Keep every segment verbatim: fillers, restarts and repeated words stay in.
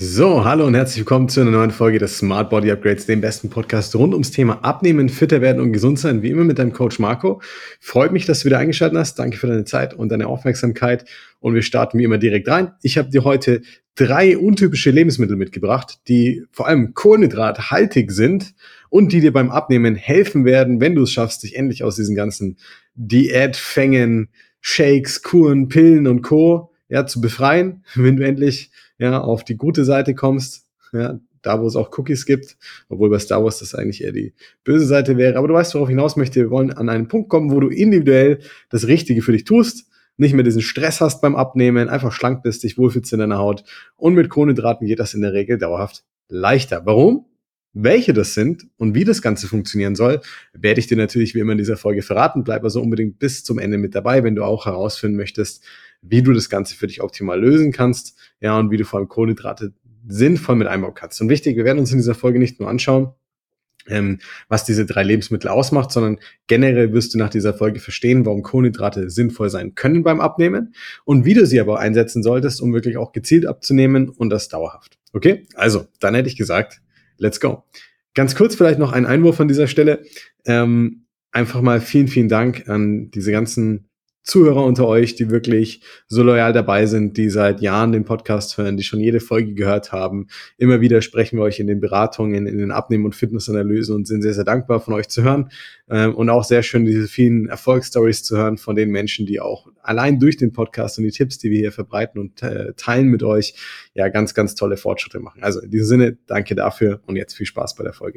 So, hallo und herzlich willkommen zu einer neuen Folge des Smart Body Upgrades, dem besten Podcast rund ums Thema Abnehmen, fitter werden und gesund sein, wie immer mit deinem Coach Marco. Freut mich, dass du wieder eingeschaltet hast. Danke für deine Zeit und deine Aufmerksamkeit. Und wir starten wie immer direkt rein. Ich habe dir heute drei untypische Lebensmittel mitgebracht, die vor allem kohlenhydrathaltig sind und die dir beim Abnehmen helfen werden, wenn du es schaffst, dich endlich aus diesen ganzen Diätfängen, Shakes, Kuren, Pillen und Co. ja, zu befreien, wenn du endlich ja, auf die gute Seite kommst, ja, da wo es auch Cookies gibt, obwohl bei Star Wars das eigentlich eher die böse Seite wäre. Aber du weißt, worauf ich hinaus möchte. Wir wollen an einen Punkt kommen, wo du individuell das Richtige für dich tust, nicht mehr diesen Stress hast beim Abnehmen, einfach schlank bist, dich wohlfühlst in deiner Haut. Und mit Kohlenhydraten geht das in der Regel dauerhaft leichter. Warum? Welche das sind und wie das Ganze funktionieren soll, werde ich dir natürlich wie immer in dieser Folge verraten. Bleib also unbedingt bis zum Ende mit dabei, wenn du auch herausfinden möchtest, wie du das Ganze für dich optimal lösen kannst, ja, und wie du vor allem Kohlenhydrate sinnvoll mit einbauen kannst. Und wichtig, wir werden uns in dieser Folge nicht nur anschauen, ähm, was diese drei Lebensmittel ausmacht, sondern generell wirst du nach dieser Folge verstehen, warum Kohlenhydrate sinnvoll sein können beim Abnehmen und wie du sie aber einsetzen solltest, um wirklich auch gezielt abzunehmen und das dauerhaft. Okay? Also, dann hätte ich gesagt, let's go. Ganz kurz vielleicht noch ein Einwurf an dieser Stelle. Ähm, einfach mal vielen, vielen Dank an diese ganzen Zuhörer unter euch, die wirklich so loyal dabei sind, die seit Jahren den Podcast hören, die schon jede Folge gehört haben. Immer wieder sprechen wir euch in den Beratungen, in den Abnehmen- und Fitnessanalysen und sind sehr, sehr dankbar von euch zu hören. Und auch sehr schön, diese vielen Erfolgsstories zu hören von den Menschen, die auch allein durch den Podcast und die Tipps, die wir hier verbreiten und teilen mit euch, ja, ganz, ganz tolle Fortschritte machen. Also in diesem Sinne, danke dafür und jetzt viel Spaß bei der Folge.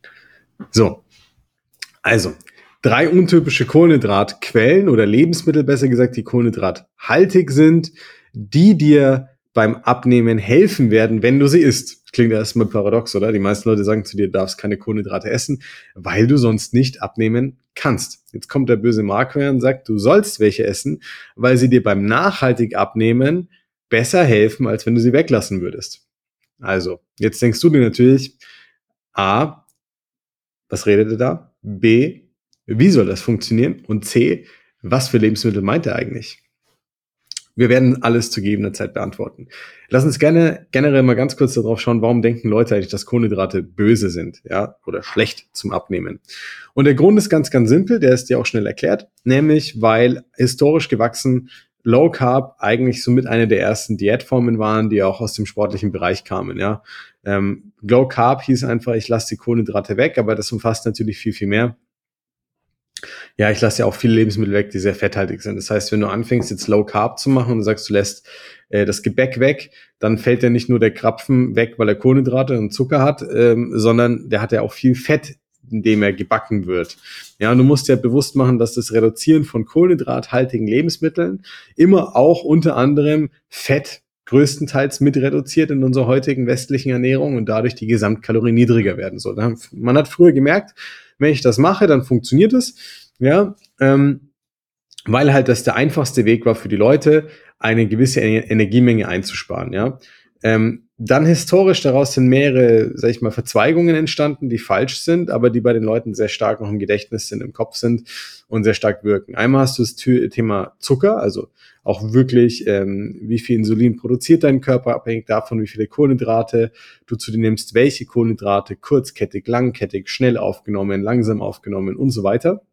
So, also drei untypische Kohlenhydratquellen oder Lebensmittel, besser gesagt, die kohlenhydrathaltig sind, die dir beim Abnehmen helfen werden, wenn du sie isst. Klingt ja erstmal paradox, oder? Die meisten Leute sagen zu dir, du darfst keine Kohlenhydrate essen, weil du sonst nicht abnehmen kannst. Jetzt kommt der böse Marco her und sagt, du sollst welche essen, weil sie dir beim nachhaltig Abnehmen besser helfen, als wenn du sie weglassen würdest. Also, jetzt denkst du dir natürlich, A, was redet er da? B, wie soll das funktionieren? Und C, was für Lebensmittel meint er eigentlich? Wir werden alles zu gegebener Zeit beantworten. Lass uns gerne generell mal ganz kurz darauf schauen, warum denken Leute eigentlich, dass Kohlenhydrate böse sind, ja, oder schlecht zum Abnehmen. Und der Grund ist ganz, ganz simpel, der ist dir auch schnell erklärt, nämlich weil historisch gewachsen Low Carb eigentlich somit eine der ersten Diätformen waren, die auch aus dem sportlichen Bereich kamen, ja. Ähm, Low Carb hieß einfach, ich lasse die Kohlenhydrate weg, aber das umfasst natürlich viel, viel mehr. Ja, ich lasse ja auch viele Lebensmittel weg, die sehr fetthaltig sind. Das heißt, wenn du anfängst, jetzt Low Carb zu machen und du sagst, du lässt äh, das Gebäck weg, dann fällt ja nicht nur der Krapfen weg, weil er Kohlenhydrate und Zucker hat, ähm, sondern der hat ja auch viel Fett, indem er gebacken wird. Ja, und du musst ja bewusst machen, dass das Reduzieren von kohlenhydrathaltigen Lebensmitteln immer auch unter anderem Fett größtenteils mit reduziert in unserer heutigen westlichen Ernährung und dadurch die Gesamtkalorien niedriger werden soll. Man hat früher gemerkt, wenn ich das mache, dann funktioniert es, ja, ähm, weil halt das der einfachste Weg war für die Leute, eine gewisse Energiemenge einzusparen, ja. Ähm, dann historisch daraus sind mehrere, sag ich mal, Verzweigungen entstanden, die falsch sind, aber die bei den Leuten sehr stark noch im Gedächtnis sind, im Kopf sind und sehr stark wirken. Einmal hast du das Thema Zucker, also auch wirklich, ähm, wie viel Insulin produziert dein Körper, abhängig davon, wie viele Kohlenhydrate du zu dir nimmst, welche Kohlenhydrate, kurzkettig, langkettig, schnell aufgenommen, langsam aufgenommen und so weiter.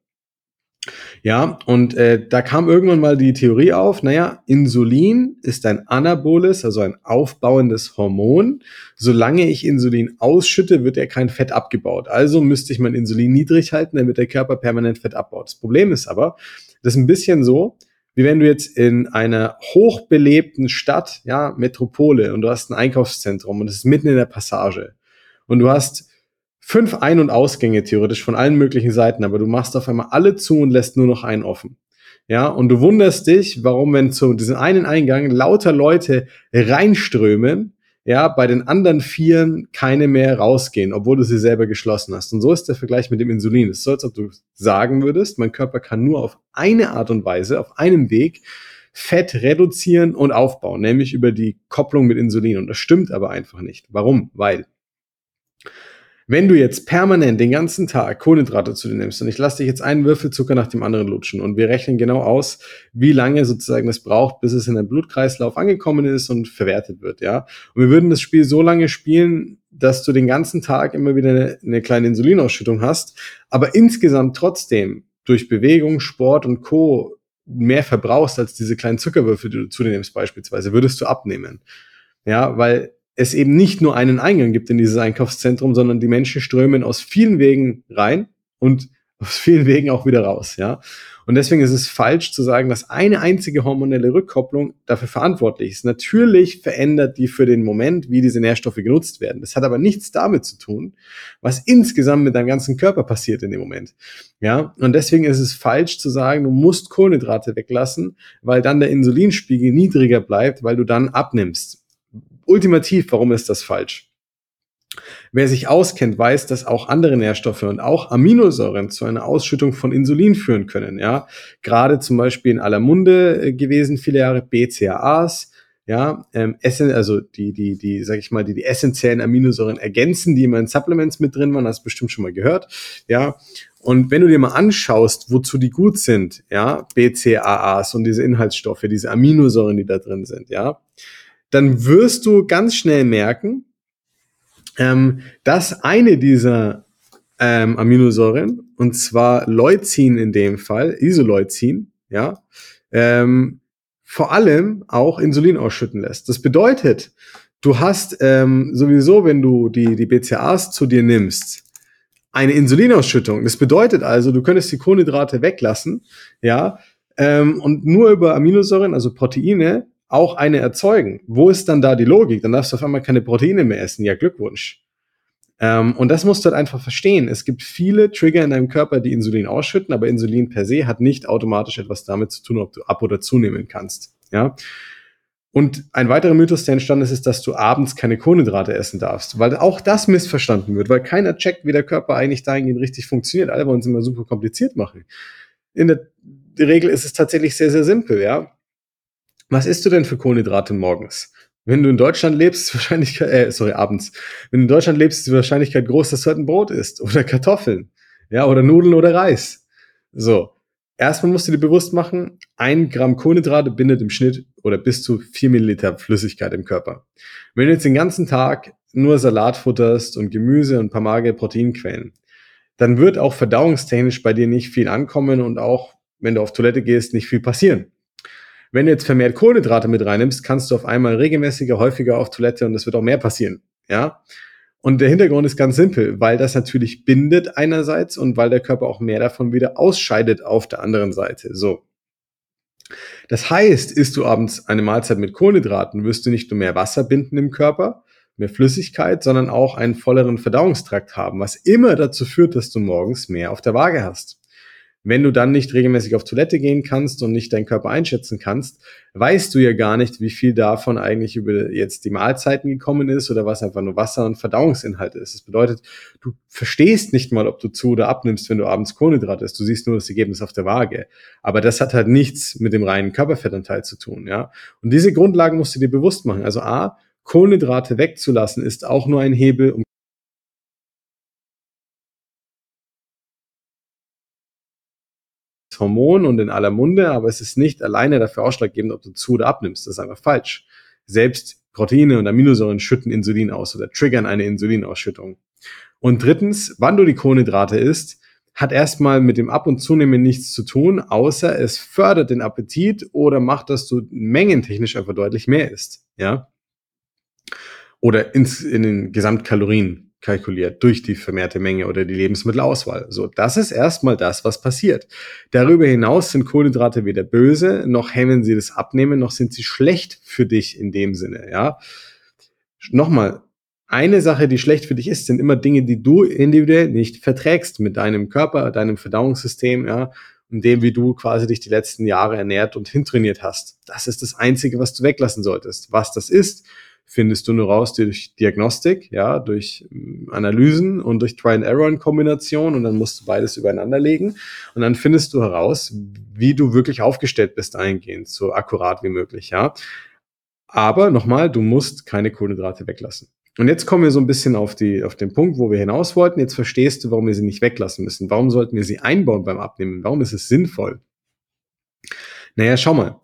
Ja, und äh, da kam irgendwann mal die Theorie auf, naja, Insulin ist ein anaboles, also ein aufbauendes Hormon. Solange ich Insulin ausschütte, wird ja kein Fett abgebaut. Also müsste ich mein Insulin niedrig halten, damit der Körper permanent Fett abbaut. Das Problem ist aber, das ist ein bisschen so, wie wenn du jetzt in einer hochbelebten Stadt, ja, Metropole, und du hast ein Einkaufszentrum und es ist mitten in der Passage und du hast fünf Ein- und Ausgänge theoretisch von allen möglichen Seiten, aber du machst auf einmal alle zu und lässt nur noch einen offen. Ja, und du wunderst dich, warum, wenn zu diesem einen Eingang lauter Leute reinströmen, ja, bei den anderen Vieren keine mehr rausgehen, obwohl du sie selber geschlossen hast. Und so ist der Vergleich mit dem Insulin. Es ist so, als ob du sagen würdest, mein Körper kann nur auf eine Art und Weise, auf einem Weg Fett reduzieren und aufbauen, nämlich über die Kopplung mit Insulin. Und das stimmt aber einfach nicht. Warum? Weil Wenn du jetzt permanent den ganzen Tag Kohlenhydrate zu dir nimmst und ich lasse dich jetzt einen Würfel Zucker nach dem anderen lutschen und wir rechnen genau aus, wie lange sozusagen es braucht, bis es in den Blutkreislauf angekommen ist und verwertet wird, ja. Und wir würden das Spiel so lange spielen, dass du den ganzen Tag immer wieder eine, eine kleine Insulinausschüttung hast, aber insgesamt trotzdem durch Bewegung, Sport und Co. mehr verbrauchst als diese kleinen Zuckerwürfel, die du zu dir nimmst beispielsweise, würdest du abnehmen. Ja, weil es eben nicht nur einen Eingang gibt in dieses Einkaufszentrum, sondern die Menschen strömen aus vielen Wegen rein und aus vielen Wegen auch wieder raus, ja. Und deswegen ist es falsch zu sagen, dass eine einzige hormonelle Rückkopplung dafür verantwortlich ist. Natürlich verändert die für den Moment, wie diese Nährstoffe genutzt werden. Das hat aber nichts damit zu tun, was insgesamt mit deinem ganzen Körper passiert in dem Moment, ja. Und deswegen ist es falsch zu sagen, du musst Kohlenhydrate weglassen, weil dann der Insulinspiegel niedriger bleibt, weil du dann abnimmst. Ultimativ, warum ist das falsch? Wer sich auskennt, weiß, dass auch andere Nährstoffe und auch Aminosäuren zu einer Ausschüttung von Insulin führen können. Ja, gerade zum Beispiel in aller Munde gewesen viele Jahre B C A As. Ja, ähm, essen, also die, die, die, sag ich mal, die die essentiellen Aminosäuren ergänzen, die immer in Supplements mit drin waren, hast du bestimmt schon mal gehört. Ja, und wenn du dir mal anschaust, wozu die gut sind, ja, B C A As und diese Inhaltsstoffe, diese Aminosäuren, die da drin sind, ja, dann wirst du ganz schnell merken, ähm, dass eine dieser ähm, Aminosäuren, und zwar Leucin in dem Fall, Isoleucin, ja, ähm, vor allem auch Insulin ausschütten lässt. Das bedeutet, du hast ähm, sowieso, wenn du die, die B C A As zu dir nimmst, eine Insulinausschüttung. Das bedeutet also, du könntest die Kohlenhydrate weglassen, ja, ähm, und nur über Aminosäuren, also Proteine, auch eine erzeugen. Wo ist dann da die Logik? Dann darfst du auf einmal keine Proteine mehr essen. Ja, Glückwunsch. Ähm, und das musst du halt einfach verstehen. Es gibt viele Trigger in deinem Körper, die Insulin ausschütten, aber Insulin per se hat nicht automatisch etwas damit zu tun, ob du ab- oder zunehmen kannst. Ja. Und ein weiterer Mythos, der entstanden ist, ist, dass du abends keine Kohlenhydrate essen darfst, weil auch das missverstanden wird, weil keiner checkt, wie der Körper eigentlich dahingehend richtig funktioniert. Alle wollen es immer super kompliziert machen. In der Regel ist es tatsächlich sehr, sehr simpel, ja. Was isst du denn für Kohlenhydrate morgens? Wenn du in Deutschland lebst, ist die Wahrscheinlichkeit, äh, sorry, abends. Wenn du in Deutschland lebst, ist die Wahrscheinlichkeit groß, dass du halt ein Brot isst oder Kartoffeln, ja, oder Nudeln oder Reis. So. Erstmal musst du dir bewusst machen, ein Gramm Kohlenhydrate bindet im Schnitt oder bis zu vier Milliliter Flüssigkeit im Körper. Wenn du jetzt den ganzen Tag nur Salat futterst und Gemüse und ein paar magere Proteinquellen, dann wird auch verdauungstechnisch bei dir nicht viel ankommen und auch, wenn du auf Toilette gehst, nicht viel passieren. Wenn du jetzt vermehrt Kohlenhydrate mit reinnimmst, kannst du auf einmal regelmäßiger, häufiger auf Toilette und es wird auch mehr passieren. Ja? Und der Hintergrund ist ganz simpel, weil das natürlich bindet einerseits und weil der Körper auch mehr davon wieder ausscheidet auf der anderen Seite. So. Das heißt, isst du abends eine Mahlzeit mit Kohlenhydraten, wirst du nicht nur mehr Wasser binden im Körper, mehr Flüssigkeit, sondern auch einen volleren Verdauungstrakt haben, was immer dazu führt, dass du morgens mehr auf der Waage hast. Wenn du dann nicht regelmäßig auf Toilette gehen kannst und nicht deinen Körper einschätzen kannst, weißt du ja gar nicht, wie viel davon eigentlich über jetzt die Mahlzeiten gekommen ist oder was einfach nur Wasser und Verdauungsinhalt ist. Das bedeutet, du verstehst nicht mal, ob du zu oder abnimmst, wenn du abends Kohlenhydrate isst. Du siehst nur das Ergebnis auf der Waage. Aber das hat halt nichts mit dem reinen Körperfettanteil zu tun, ja. Und diese Grundlagen musst du dir bewusst machen. Also A, Kohlenhydrate wegzulassen ist auch nur ein Hebel, um Hormon und in aller Munde, aber es ist nicht alleine dafür ausschlaggebend, ob du zu oder abnimmst. Das ist einfach falsch. Selbst Proteine und Aminosäuren schütten Insulin aus oder triggern eine Insulinausschüttung. Und drittens, wann du die Kohlenhydrate isst, hat erstmal mit dem Ab- und Zunehmen nichts zu tun, außer es fördert den Appetit oder macht, dass du mengentechnisch einfach deutlich mehr isst. Ja? Oder ins, in den Gesamtkalorien kalkuliert durch die vermehrte Menge oder die Lebensmittelauswahl. So, das ist erstmal das, was passiert. Darüber hinaus sind Kohlenhydrate weder böse, noch hemmen sie das Abnehmen, noch sind sie schlecht für dich in dem Sinne, ja. Nochmal, eine Sache, die schlecht für dich ist, sind immer Dinge, die du individuell nicht verträgst mit deinem Körper, deinem Verdauungssystem, ja, und dem, wie du quasi dich die letzten Jahre ernährt und hintrainiert hast. Das ist das Einzige, was du weglassen solltest. Was das ist, findest du nur raus durch Diagnostik, ja, durch Analysen und durch Try-and-Error-Kombination und dann musst du beides übereinander legen und dann findest du heraus, wie du wirklich aufgestellt bist eingehend, so akkurat wie möglich, ja. Aber nochmal, du musst keine Kohlenhydrate weglassen. Und jetzt kommen wir so ein bisschen auf die, auf den Punkt, wo wir hinaus wollten. Jetzt verstehst du, warum wir sie nicht weglassen müssen. Warum sollten wir sie einbauen beim Abnehmen? Warum ist es sinnvoll? Naja, schau mal.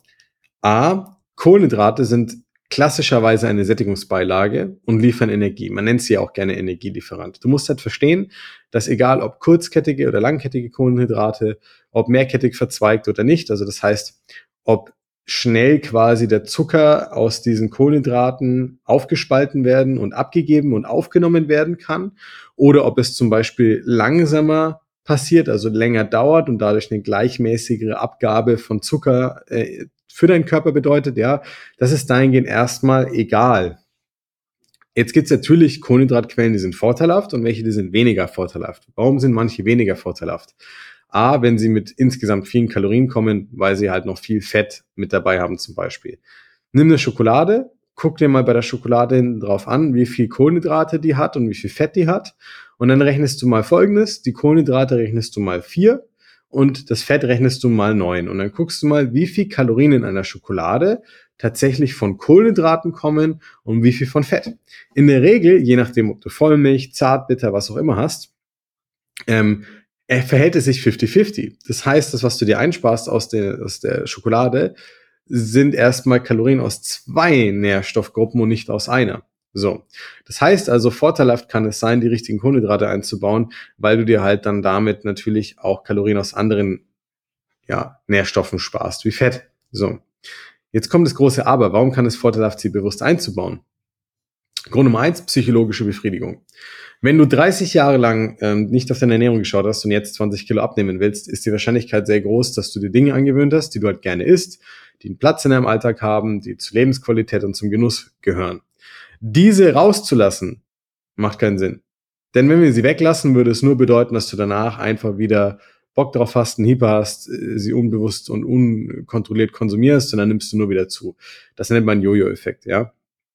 A, Kohlenhydrate sind klassischerweise eine Sättigungsbeilage und liefern Energie. Man nennt sie ja auch gerne Energielieferant. Du musst halt verstehen, dass egal ob kurzkettige oder langkettige Kohlenhydrate, ob mehrkettig verzweigt oder nicht, also das heißt, ob schnell quasi der Zucker aus diesen Kohlenhydraten aufgespalten werden und abgegeben und aufgenommen werden kann, oder ob es zum Beispiel langsamer passiert, also länger dauert und dadurch eine gleichmäßigere Abgabe von Zucker äh, für deinen Körper bedeutet, ja, das ist dahingehend erstmal egal. Jetzt gibt es natürlich Kohlenhydratquellen, die sind vorteilhaft und welche, die sind weniger vorteilhaft. Warum sind manche weniger vorteilhaft? A, wenn sie mit insgesamt vielen Kalorien kommen, weil sie halt noch viel Fett mit dabei haben zum Beispiel. Nimm eine Schokolade, guck dir mal bei der Schokolade hinten drauf an, wie viel Kohlenhydrate die hat und wie viel Fett die hat. Und dann rechnest du mal Folgendes, die Kohlenhydrate rechnest du mal vier und das Fett rechnest du mal neun. Und dann guckst du mal, wie viel Kalorien in einer Schokolade tatsächlich von Kohlenhydraten kommen und wie viel von Fett. In der Regel, je nachdem, ob du Vollmilch, Zartbitter, was auch immer hast, ähm, verhält es sich fünfzig fünfzig. Das heißt, das, was du dir einsparst aus der, aus der Schokolade, sind erstmal Kalorien aus zwei Nährstoffgruppen und nicht aus einer. So. Das heißt also, vorteilhaft kann es sein, die richtigen Kohlenhydrate einzubauen, weil du dir halt dann damit natürlich auch Kalorien aus anderen, ja, Nährstoffen sparst, wie Fett. So. Jetzt kommt das große Aber. Warum kann es vorteilhaft sein, sie bewusst einzubauen? Grund Nummer eins, psychologische Befriedigung. Wenn du dreißig Jahre lang ähm, nicht auf deine Ernährung geschaut hast und jetzt zwanzig Kilo abnehmen willst, ist die Wahrscheinlichkeit sehr groß, dass du dir Dinge angewöhnt hast, die du halt gerne isst, die einen Platz in deinem Alltag haben, die zur Lebensqualität und zum Genuss gehören. Diese rauszulassen, macht keinen Sinn. Denn wenn wir sie weglassen, würde es nur bedeuten, dass du danach einfach wieder Bock drauf hast, einen Hyper hast, sie unbewusst und unkontrolliert konsumierst und dann nimmst du nur wieder zu. Das nennt man Jojo-Effekt, ja.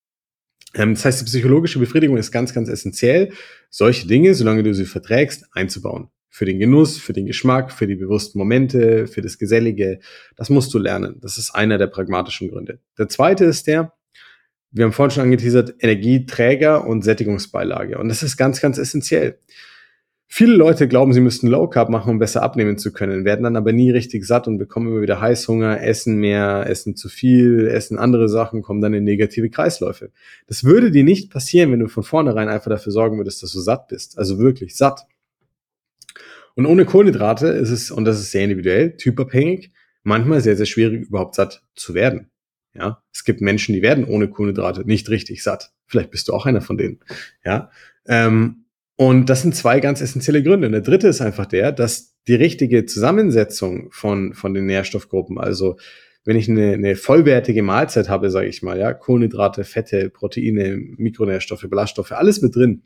Das heißt, die psychologische Befriedigung ist ganz, ganz essentiell, solche Dinge, solange du sie verträgst, einzubauen. Für den Genuss, für den Geschmack, für die bewussten Momente, für das Gesellige. Das musst du lernen. Das ist einer der pragmatischen Gründe. Der zweite ist der, wir haben vorhin schon angeteasert, Energieträger und Sättigungsbeilage. Und das ist ganz, ganz essentiell. Viele Leute glauben, sie müssten Low Carb machen, um besser abnehmen zu können, werden dann aber nie richtig satt und bekommen immer wieder Heißhunger, essen mehr, essen zu viel, essen andere Sachen, kommen dann in negative Kreisläufe. Das würde dir nicht passieren, wenn du von vornherein einfach dafür sorgen würdest, dass du satt bist. Also wirklich satt. Und ohne Kohlenhydrate ist es, und das ist sehr individuell, typabhängig, manchmal sehr, sehr schwierig, überhaupt satt zu werden. Ja, es gibt Menschen, die werden ohne Kohlenhydrate nicht richtig satt. Vielleicht bist du auch einer von denen. Ja, ähm, und das sind zwei ganz essentielle Gründe. Und der dritte ist einfach der, dass die richtige Zusammensetzung von, von den Nährstoffgruppen, also wenn ich eine, eine vollwertige Mahlzeit habe, sage ich mal, ja, Kohlenhydrate, Fette, Proteine, Mikronährstoffe, Ballaststoffe, alles mit drin,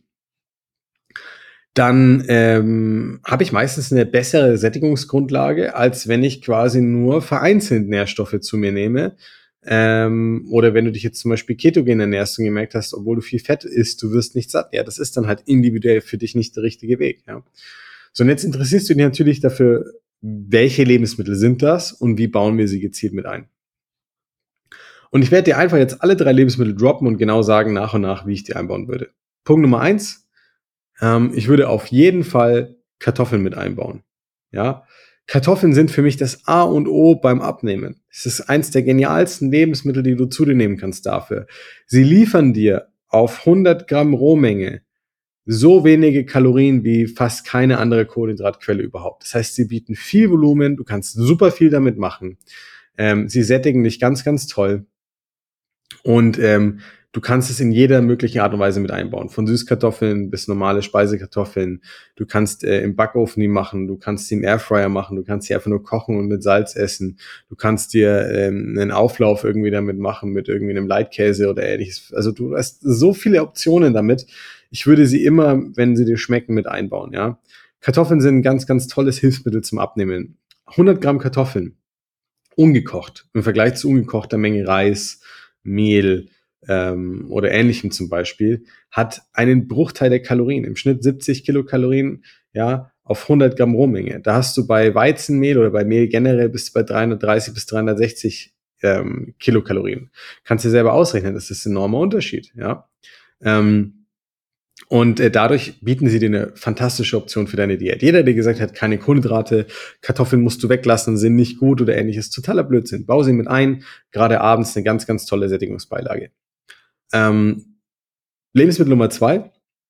dann ähm, habe ich meistens eine bessere Sättigungsgrundlage, als wenn ich quasi nur vereinzelt Nährstoffe zu mir nehme. Ähm, oder wenn du dich jetzt zum Beispiel ketogen ernährst und gemerkt hast, obwohl du viel Fett isst, du wirst nicht satt. Ja, das ist dann halt individuell für dich nicht der richtige Weg. Ja. So, und jetzt interessierst du dich natürlich dafür, welche Lebensmittel sind das und wie bauen wir sie gezielt mit ein. Und ich werde dir einfach jetzt alle drei Lebensmittel droppen und genau sagen nach und nach, wie ich die einbauen würde. Punkt Nummer eins. Ähm, ich würde auf jeden Fall Kartoffeln mit einbauen. Ja, Kartoffeln sind für mich das A und O beim Abnehmen. Es ist eins der genialsten Lebensmittel, die du zu dir nehmen kannst dafür. Sie liefern dir auf hundert Gramm Rohmenge so wenige Kalorien wie fast keine andere Kohlenhydratquelle überhaupt. Das heißt, sie bieten viel Volumen, du kannst super viel damit machen. Ähm, sie sättigen dich ganz, ganz toll. Und ähm, du kannst es in jeder möglichen Art und Weise mit einbauen. Von Süßkartoffeln bis normale Speisekartoffeln. Du kannst äh, im Backofen die machen, du kannst sie im Airfryer machen, du kannst sie einfach nur kochen und mit Salz essen. Du kannst dir ähm, einen Auflauf irgendwie damit machen, mit irgendwie einem Leitkäse oder ähnliches. Also du hast so viele Optionen damit. Ich würde sie immer, wenn sie dir schmecken, mit einbauen. Ja, Kartoffeln sind ein ganz, ganz tolles Hilfsmittel zum Abnehmen. hundert Gramm Kartoffeln, ungekocht, im Vergleich zu ungekochter Menge Reis, Mehl ähm, oder Ähnlichem zum Beispiel, hat einen Bruchteil der Kalorien, im Schnitt siebzig Kilokalorien, ja, auf hundert Gramm Rohmenge. Da hast du bei Weizenmehl oder bei Mehl generell bis bei dreihundertdreißig bis dreihundertsechzig ähm, Kilokalorien. Kannst du dir selber ausrechnen, das ist ein enormer Unterschied, ja. Ähm, Und äh, dadurch bieten sie dir eine fantastische Option für deine Diät. Jeder, der gesagt hat, keine Kohlenhydrate, Kartoffeln musst du weglassen, sind nicht gut oder ähnliches, totaler Blödsinn. Bau sie mit ein, gerade abends eine ganz, ganz tolle Sättigungsbeilage. Ähm, Lebensmittel Nummer zwei,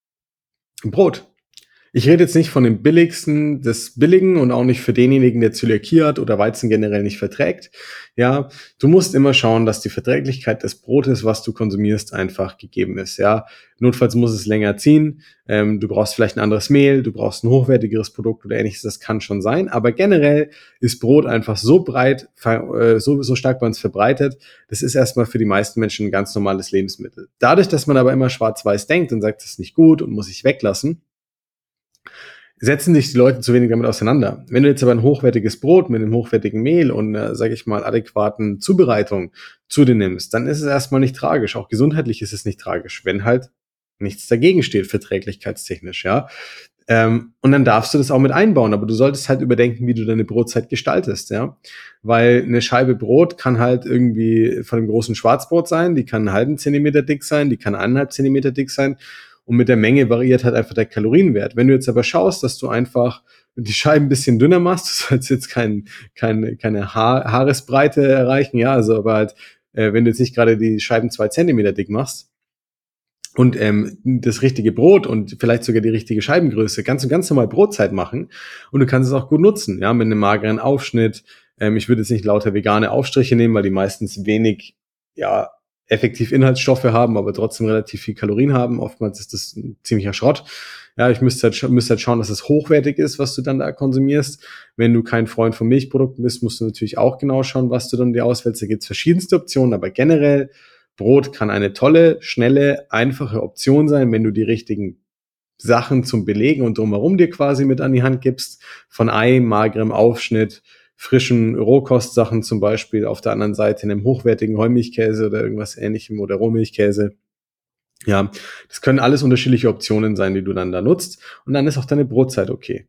Brot. Ich rede jetzt nicht von dem billigsten des Billigen und auch nicht für denjenigen, der Zöliakie hat oder Weizen generell nicht verträgt. Ja, du musst immer schauen, dass die Verträglichkeit des Brotes, was du konsumierst, einfach gegeben ist. Ja, notfalls muss es länger ziehen. Ähm, du brauchst vielleicht ein anderes Mehl, du brauchst ein hochwertigeres Produkt oder ähnliches. Das kann schon sein. Aber generell ist Brot einfach so breit, äh, so, so stark bei uns verbreitet. Das ist erstmal für die meisten Menschen ein ganz normales Lebensmittel. Dadurch, dass man aber immer schwarz-weiß denkt und sagt, das ist nicht gut und muss ich weglassen, setzen sich die Leute zu wenig damit auseinander. Wenn du jetzt aber ein hochwertiges Brot mit einem hochwertigen Mehl und einer, sage ich mal, adäquaten Zubereitung zu dir nimmst, dann ist es erstmal nicht tragisch. Auch gesundheitlich ist es nicht tragisch, wenn halt nichts dagegen steht, verträglichkeitstechnisch, ja. Ähm, und dann darfst du das auch mit einbauen, aber du solltest halt überdenken, wie du deine Brotzeit gestaltest, ja. Weil eine Scheibe Brot kann halt irgendwie von einem großen Schwarzbrot sein, die kann einen halben Zentimeter dick sein, die kann eineinhalb Zentimeter dick sein. Und mit der Menge variiert halt einfach der Kalorienwert. Wenn du jetzt aber schaust, dass du einfach die Scheiben ein bisschen dünner machst, du sollst jetzt kein, kein, keine Haar, Haaresbreite erreichen, ja, also aber halt, äh, wenn du jetzt nicht gerade die Scheiben zwei Zentimeter dick machst und ähm, das richtige Brot und vielleicht sogar die richtige Scheibengröße, kannst du ganz normal Brotzeit machen und du kannst es auch gut nutzen, ja, mit einem mageren Aufschnitt. Ähm, ich würde jetzt nicht lauter vegane Aufstriche nehmen, weil die meistens wenig, ja, effektiv Inhaltsstoffe haben, aber trotzdem relativ viel Kalorien haben. Oftmals ist das ein ziemlicher Schrott. Ja, ich müsste halt, müsste halt schauen, dass es hochwertig ist, was du dann da konsumierst. Wenn du kein Freund von Milchprodukten bist, musst du natürlich auch genau schauen, was du dann dir auswählst. Da gibt es verschiedenste Optionen, aber generell, Brot kann eine tolle, schnelle, einfache Option sein, wenn du die richtigen Sachen zum Belegen und drumherum dir quasi mit an die Hand gibst. Von Ei, magerem Aufschnitt, frischen Rohkostsachen zum Beispiel, auf der anderen Seite einem hochwertigen Heumilchkäse oder irgendwas ähnlichem oder Rohmilchkäse. Ja, das können alles unterschiedliche Optionen sein, die du dann da nutzt. Und dann ist auch deine Brotzeit okay.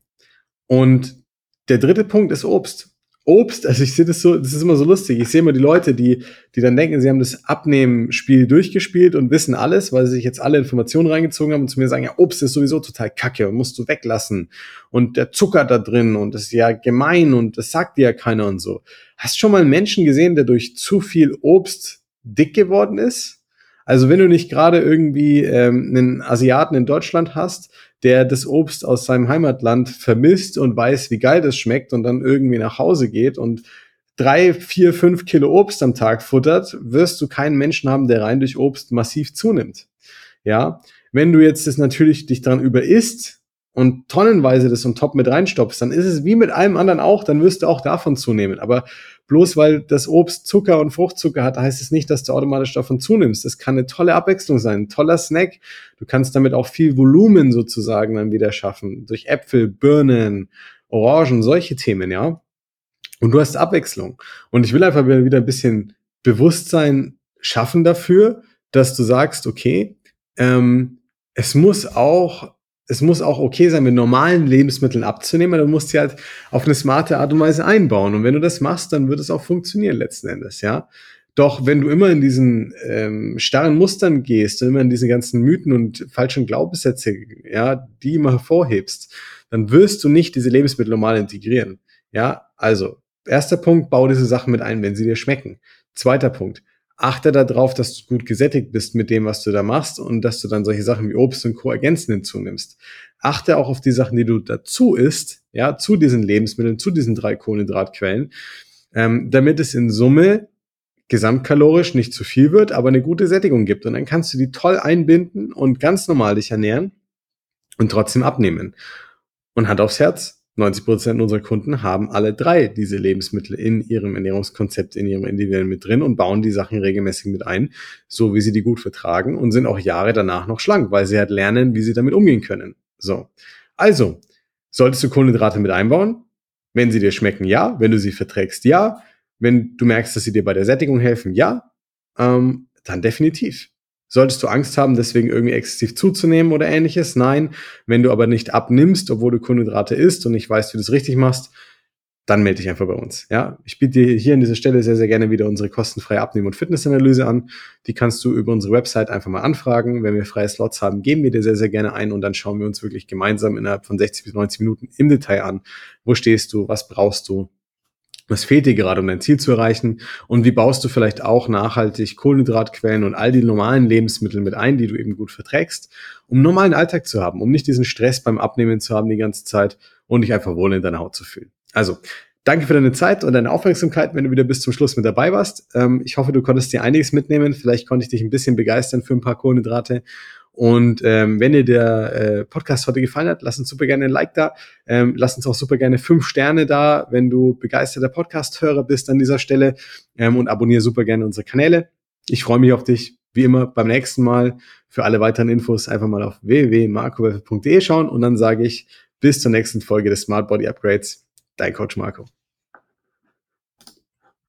Und der dritte Punkt ist Obst. Obst, also ich sehe das so, das ist immer so lustig. Ich sehe immer die Leute, die, die dann denken, sie haben das Abnehmen-Spiel durchgespielt und wissen alles, weil sie sich jetzt alle Informationen reingezogen haben und zu mir sagen, ja, Obst ist sowieso total kacke und musst du weglassen. Und der Zucker da drin und das ist ja gemein und das sagt dir ja keiner und so. Hast du schon mal einen Menschen gesehen, der durch zu viel Obst dick geworden ist? Also wenn du nicht gerade irgendwie ähm, einen Asiaten in Deutschland hast, der das Obst aus seinem Heimatland vermisst und weiß, wie geil das schmeckt und dann irgendwie nach Hause geht und drei, vier, fünf Kilo Obst am Tag futtert, wirst du keinen Menschen haben, der rein durch Obst massiv zunimmt. Ja, wenn du jetzt das natürlich dich dran überisst und tonnenweise das on top mit reinstopfst, dann ist es wie mit allem anderen auch, dann wirst du auch davon zunehmen. Aber bloß weil das Obst Zucker und Fruchtzucker hat, heißt es nicht, dass du automatisch davon zunimmst. Das kann eine tolle Abwechslung sein, ein toller Snack. Du kannst damit auch viel Volumen sozusagen dann wieder schaffen. Durch Äpfel, Birnen, Orangen, solche Themen, ja. Und du hast Abwechslung. Und ich will einfach wieder ein bisschen Bewusstsein schaffen dafür, dass du sagst, okay, ähm, es muss auch, es muss auch okay sein, mit normalen Lebensmitteln abzunehmen, aber du musst sie halt auf eine smarte Art und Weise einbauen. Und wenn du das machst, dann wird es auch funktionieren letzten Endes, ja. Doch wenn du immer in diesen ähm, starren Mustern gehst und immer in diese ganzen Mythen und falschen Glaubenssätze, ja, die immer hervorhebst, dann wirst du nicht diese Lebensmittel normal integrieren. Ja, also erster Punkt, bau diese Sachen mit ein, wenn sie dir schmecken. Zweiter Punkt, achte darauf, dass du gut gesättigt bist mit dem, was du da machst und dass du dann solche Sachen wie Obst und Co. ergänzend hinzunimmst. Achte auch auf die Sachen, die du dazu isst, ja, zu diesen Lebensmitteln, zu diesen drei Kohlenhydratquellen, ähm, damit es in Summe gesamtkalorisch nicht zu viel wird, aber eine gute Sättigung gibt. Und dann kannst du die toll einbinden und ganz normal dich ernähren und trotzdem abnehmen. Und Hand aufs Herz, neunzig Prozent unserer Kunden haben alle drei diese Lebensmittel in ihrem Ernährungskonzept, in ihrem individuellen mit drin und bauen die Sachen regelmäßig mit ein, so wie sie die gut vertragen und sind auch Jahre danach noch schlank, weil sie halt lernen, wie sie damit umgehen können. So. Also, solltest du Kohlenhydrate mit einbauen? Wenn sie dir schmecken, ja. Wenn du sie verträgst, ja. Wenn du merkst, dass sie dir bei der Sättigung helfen, ja. Ähm, dann definitiv. Solltest du Angst haben, deswegen irgendwie exzessiv zuzunehmen oder ähnliches? Nein. Wenn du aber nicht abnimmst, obwohl du Kohlenhydrate isst und nicht weißt, wie du es richtig machst, dann melde dich einfach bei uns. Ja, ich biete dir hier an dieser Stelle sehr, sehr gerne wieder unsere kostenfreie Abnehmen- und Fitnessanalyse an. Die kannst du über unsere Website einfach mal anfragen. Wenn wir freie Slots haben, geben wir dir sehr, sehr gerne ein und dann schauen wir uns wirklich gemeinsam innerhalb von sechzig bis neunzig Minuten im Detail an. Wo stehst du? Was brauchst du? Was fehlt dir gerade, um dein Ziel zu erreichen? Und wie baust du vielleicht auch nachhaltig Kohlenhydratquellen und all die normalen Lebensmittel mit ein, die du eben gut verträgst, um einen normalen Alltag zu haben, um nicht diesen Stress beim Abnehmen zu haben die ganze Zeit und dich einfach wohl in deiner Haut zu fühlen. Also, danke für deine Zeit und deine Aufmerksamkeit, wenn du wieder bis zum Schluss mit dabei warst. Ähm, ich hoffe, du konntest dir einiges mitnehmen. Vielleicht konnte ich dich ein bisschen begeistern für ein paar Kohlenhydrate. Und ähm, wenn dir der äh, Podcast heute gefallen hat, lass uns super gerne ein Like da. Ähm, lass uns auch super gerne fünf Sterne da, wenn du begeisterter Podcast-Hörer bist an dieser Stelle. Ähm, und abonniere super gerne unsere Kanäle. Ich freue mich auf dich, wie immer, beim nächsten Mal. Für alle weiteren Infos einfach mal auf w w w punkt marco werfer punkt d e schauen. Und dann sage ich bis zur nächsten Folge des Smart Body Upgrades. Dein Coach Marco.